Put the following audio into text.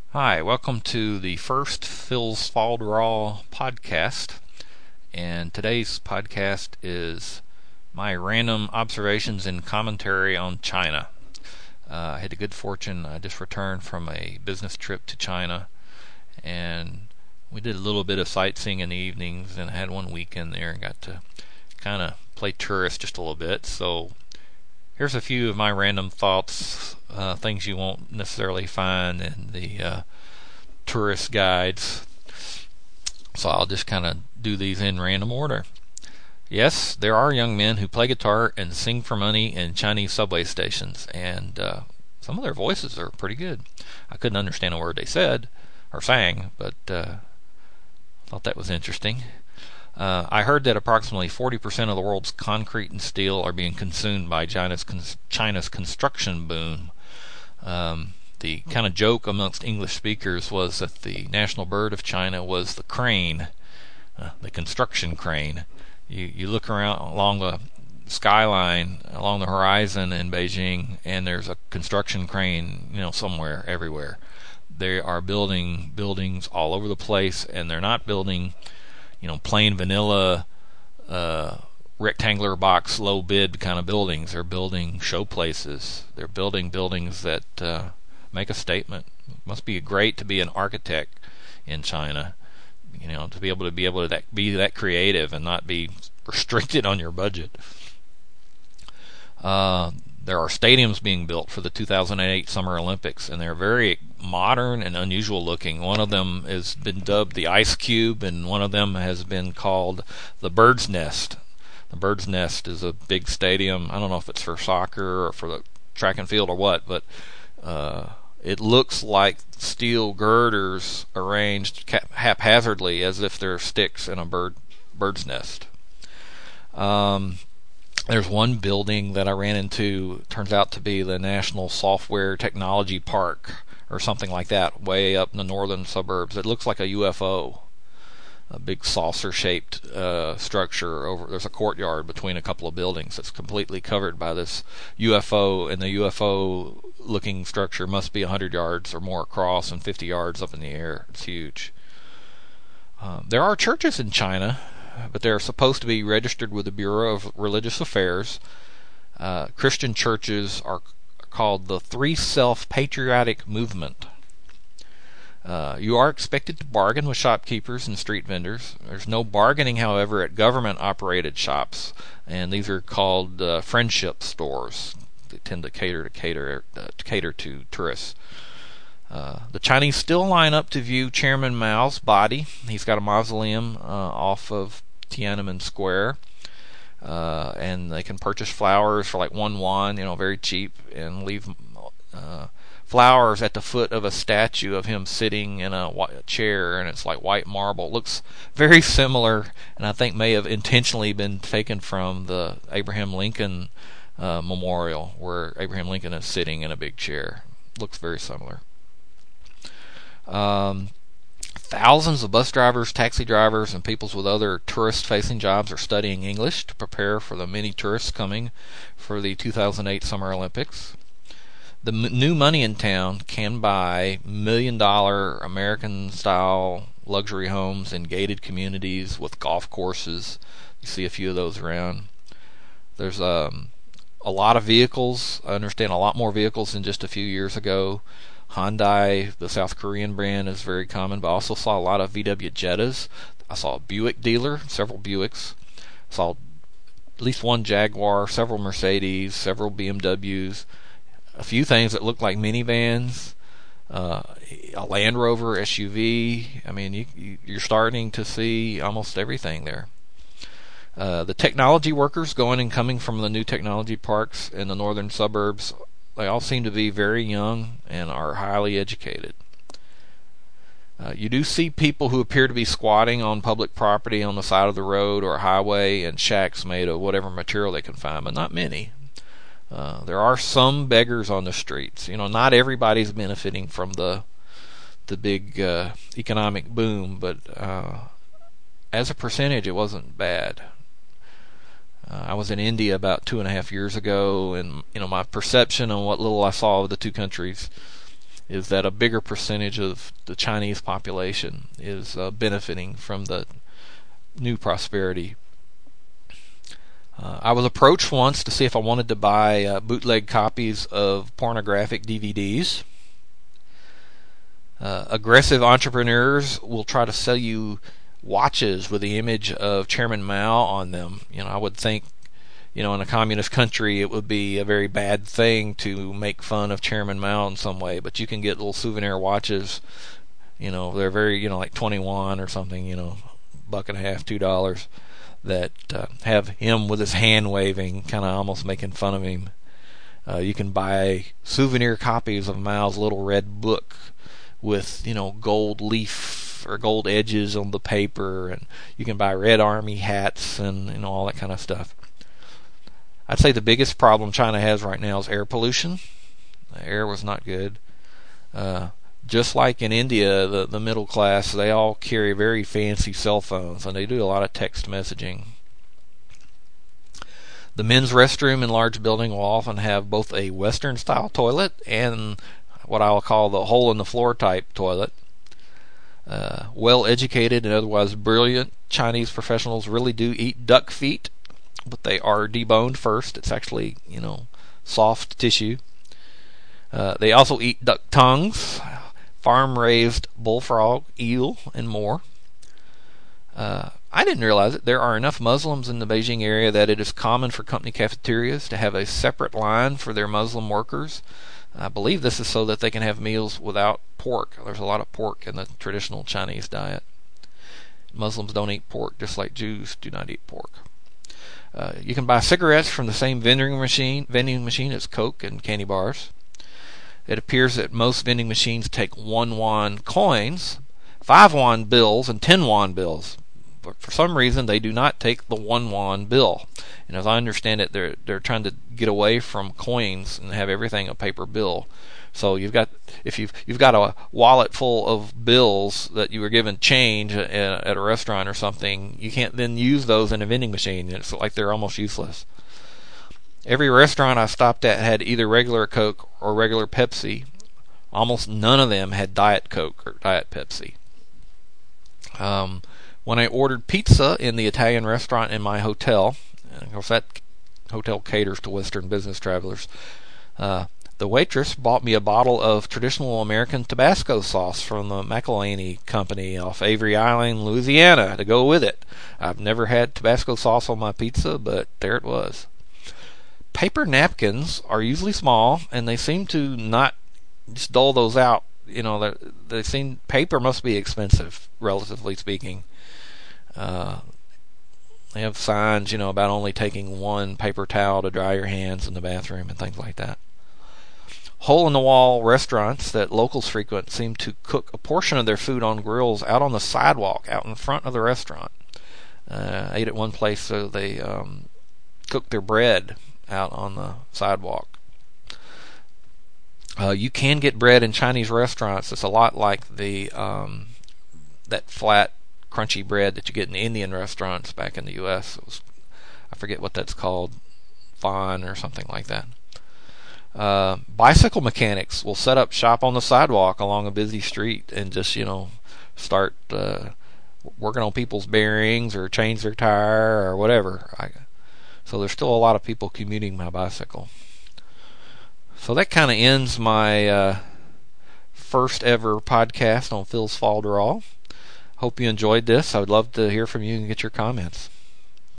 Hi, welcome to the first Phil's Falderall podcast. And today's podcast is my random observations and commentary on China. I had the good fortune, I just returned from a business trip to China, and we did a little bit of sightseeing in the evenings and had one weekend there and got to kind of play tourist just a little bit. So here's a few of my random thoughts, things you won't necessarily find in the tourist guides. So I'll just kind of do these in random order. Yes, there are young men who play guitar and sing for money in Chinese subway stations, and some of their voices are pretty good. I couldn't understand a word they said or sang, but thought that was interesting. I heard that approximately 40% of the world's concrete and steel are being consumed by China's construction boom. The kind of joke amongst English speakers was that the national bird of China was the crane, the construction crane. You look around along the skyline, along the horizon in Beijing, and there's a construction crane, somewhere, everywhere. They are building buildings all over the place, and they're not building, plain vanilla, rectangular box, low bid kind of buildings. They're building show places. They're building buildings that make a statement. It must be great to be an architect in China, to be able to be that creative and not be restricted on your budget. There are stadiums being built for the 2008 Summer Olympics, and they're very modern and unusual looking. One of them has been dubbed the Ice Cube, and one of them has been called the Bird's Nest. The Bird's Nest is a big stadium. I don't know if it's for soccer or for the track and field or what, but it looks like steel girders arranged haphazardly as if they're sticks in a bird's nest. There's one building that I ran into, turns out to be the National Software Technology Park or something like that, way up in the northern suburbs. It looks like a UFO, a big saucer-shaped structure. There's a courtyard between a couple of buildings that's completely covered by this UFO, and the UFO-looking structure must be 100 yards or more across and 50 yards up in the air. It's huge. There are churches in China, but they're supposed to be registered with the Bureau of Religious Affairs. Christian churches are called the Three Self Patriotic Movement. You are expected to bargain with shopkeepers and street vendors. There's no bargaining, however, at government-operated shops, and these are called friendship stores. They tend to cater to tourists. The Chinese still line up to view Chairman Mao's body. He's got a mausoleum off of Tiananmen Square, and they can purchase flowers for like 1 yuan, very cheap, and leave flowers at the foot of a statue of him sitting in a chair, and it's like white marble. It looks very similar, and I think may have intentionally been taken from the Abraham Lincoln memorial, where Abraham Lincoln is sitting in a big chair. Looks very similar. Thousands of bus drivers, taxi drivers, and people with other tourist-facing jobs are studying English to prepare for the many tourists coming for the 2008 Summer Olympics. The new money in town can buy $1 million American-style luxury homes in gated communities with golf courses. You see a few of those around. There's a lot of vehicles. I understand a lot more vehicles than just a few years ago. Hyundai, the South Korean brand, is very common, but I also saw a lot of VW Jettas. I saw a Buick dealer, several Buicks. I saw at least one Jaguar, several Mercedes, several BMWs, a few things that looked like minivans, a Land Rover SUV. I mean, you're starting to see almost everything there. The technology workers going and coming from the new technology parks in the northern suburbs, they all seem to be very young and are highly educated. You do see people who appear to be squatting on public property on the side of the road or highway in shacks made of whatever material they can find, but not many. There are some beggars on the streets. Not everybody's benefiting from the big economic boom, but as a percentage, it wasn't bad. I was in India about 2.5 years ago, and my perception on what little I saw of the two countries is that a bigger percentage of the Chinese population is benefiting from the new prosperity. I was approached once to see if I wanted to buy bootleg copies of pornographic DVDs. Aggressive entrepreneurs will try to sell you watches with the image of Chairman Mao on them. I would think, in a communist country it would be a very bad thing to make fun of Chairman Mao in some way, but you can get little souvenir watches, they're very, like 21 or something, $1.50, $2, that have him with his hand waving, kind of almost making fun of him. You can buy souvenir copies of Mao's little red book with, gold leaf or gold edges on the paper, and you can buy Red Army hats and all that kind of stuff. I'd say the biggest problem China has right now is air pollution. The air was not good. Just like in India, the middle class, they all carry very fancy cell phones, and they do a lot of text messaging. The men's restroom in large building will often have both a Western-style toilet and what I'll call the hole-in-the-floor type toilet. Well-educated and otherwise brilliant Chinese professionals really do eat duck feet, but they are deboned first. It's actually, soft tissue. They also eat duck tongues, farm-raised bullfrog, eel, and more. I didn't realize it. There are enough Muslims in the Beijing area that it is common for company cafeterias to have a separate line for their Muslim workers. I believe this is so that they can have meals without pork. There's a lot of pork in the traditional Chinese diet. Muslims don't eat pork, just like Jews do not eat pork. You can buy cigarettes from the same vending machine as Coke and candy bars. It appears that most vending machines take 1 yuan coins, 5 yuan bills, and 10 yuan bills. But for some reason, they do not take the 1 yuan bill. And as I understand it, they're trying to get away from coins and have everything a paper bill. So if you've got a wallet full of bills that you were given change at a restaurant or something, you can't then use those in a vending machine. It's like they're almost useless. Every restaurant I stopped at had either regular Coke or regular Pepsi. Almost none of them had Diet Coke or Diet Pepsi. When I ordered pizza in the Italian restaurant in my hotel, and of course that hotel caters to Western business travelers, the waitress bought me a bottle of traditional American Tabasco sauce from the McElhaney Company off Avery Island, Louisiana, to go with it. I've never had Tabasco sauce on my pizza, but there it was. Paper napkins are usually small, and they seem to not just dole those out. Paper must be expensive, relatively speaking. They have signs, about only taking 1 paper towel to dry your hands in the bathroom and things like that. Hole-in-the-wall restaurants that locals frequent seem to cook a portion of their food on grills out on the sidewalk, out in front of the restaurant. I ate at one place, so they cooked their bread out on the sidewalk. You can get bread in Chinese restaurants. It's a lot like the that flat, crunchy bread that you get in Indian restaurants back in the U.S. I forget what that's called, fan or something like that. Bicycle mechanics will set up shop on the sidewalk along a busy street and just, start working on people's bearings or change their tire or whatever. So there's still a lot of people commuting by bicycle. So that kind of ends my first ever podcast on Phil's Folderol. Hope you enjoyed this. I would love to hear from you and get your comments.